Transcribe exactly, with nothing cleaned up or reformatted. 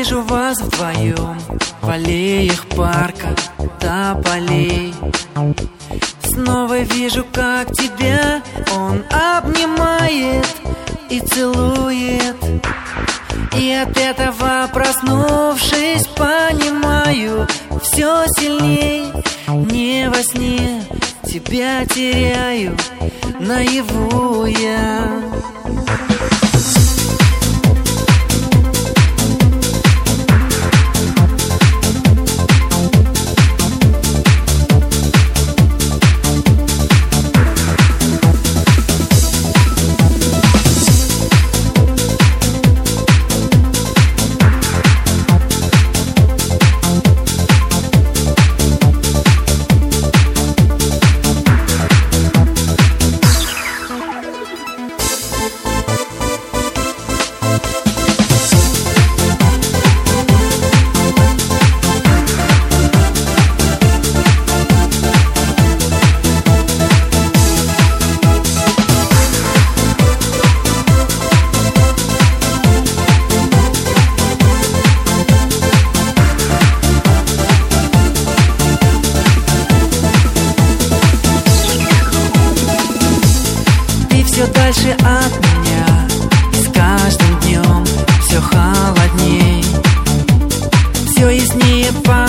вижу вас вдвоем в аллеях парка до полей. Снова вижу, как тебя он обнимает и целует. И от этого, проснувшись, понимаю, все сильней. Не во сне тебя теряю, наяву я. Все дальше от меня, с каждым днем все холодней, все яснее по